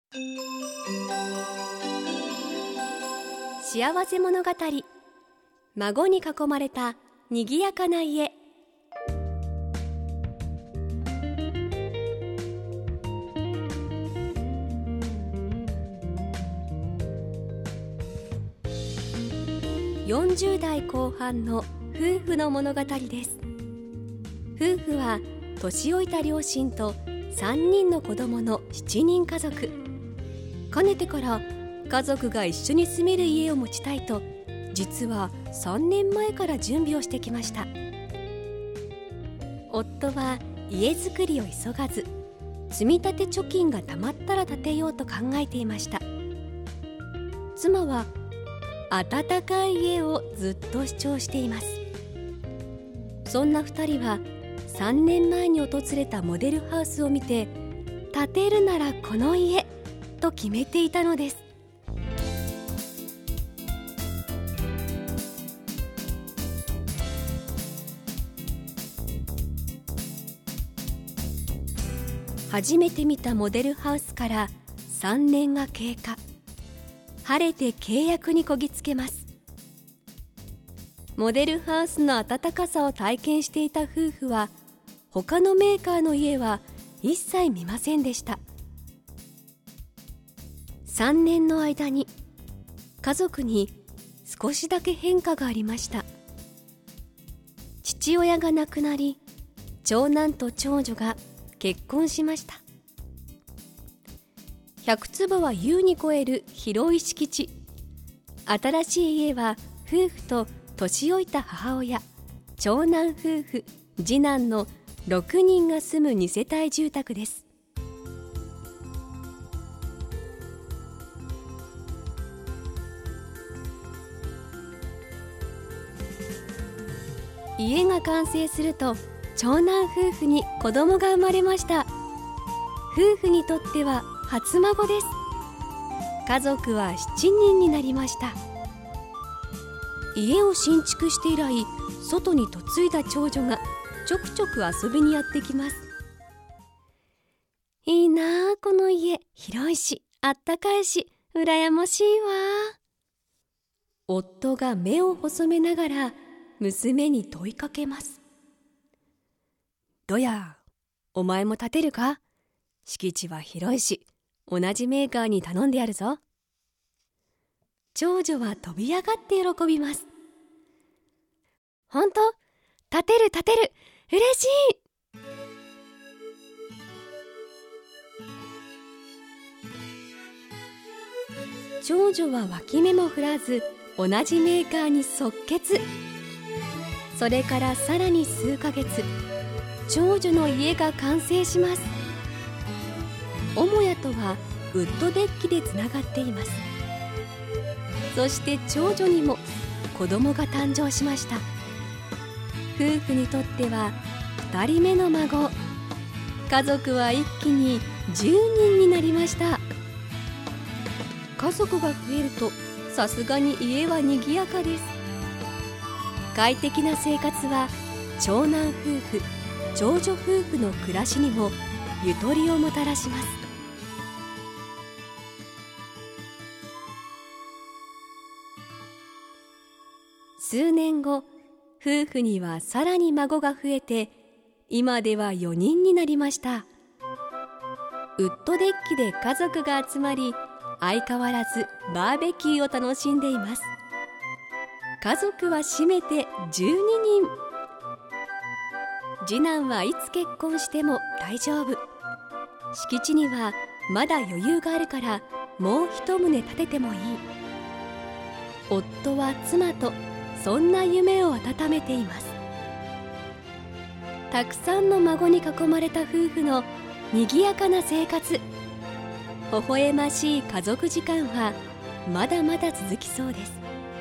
幸せ物語、孫に囲まれたにぎやかな家。40代後半の夫婦の物語です。夫婦は年老いた両親と3人の子供の7人家族。かねてから家族が一緒に住める家を持ちたいと、実は3年前から準備をしてきました。夫は家づくりを急がず、積み立て貯金がたまったら建てようと考えていました。妻は暖かい家をずっと主張しています。そんな2人は3年前に訪れたモデルハウスを見て、建てるならこの家と決めていたのです。初めて見たモデルハウスから3年が経過。晴れて契約にこぎつけます。モデルハウスの暖かさを体験していた夫婦は、他のメーカーの家は一切見ませんでした。3年の間に家族に少しだけ変化がありました。父親が亡くなり、長男と長女が結婚しました。100坪は優に超える広い敷地。新しい家は夫婦と年老いた母親、長男夫婦、次男の6人が住む2世帯住宅です。家が完成すると、長男夫婦に子供が生まれました。夫婦にとっては初孫です。家族は7人になりました。家を新築して以来、外に嫁いだ長女がちょくちょく遊びにやってきます。いいなあ、この家。広いし、あったかいし、羨ましいわ。夫が目を細めながら娘に問いかけます。どや、お前も建てるか？敷地は広いし、同じメーカーに頼んでやるぞ。長女は飛び上がって喜びます。本当？建てる、嬉しい。長女は脇目も振らず、同じメーカーに即決。それからさらに数ヶ月、長女の家が完成します。母屋とはウッドデッキでつながっています。そして長女にも子供が誕生しました。夫婦にとっては2人目の孫。家族は一気に10人になりました。家族が増えると、さすがに家は賑やかです。快適な生活は長男夫婦、長女夫婦の暮らしにもゆとりをもたらします。数年後、夫婦にはさらに孫が増えて、今では4人になりました。ウッドデッキで家族が集まり、相変わらずバーベキューを楽しんでいます。家族は締めて12人。次男はいつ結婚しても大丈夫。敷地にはまだ余裕があるから、もう一棟建ててもいい。夫は妻とそんな夢を温めています。たくさんの孫に囲まれた夫婦の賑やかな生活。微笑ましい家族時間はまだまだ続きそうです。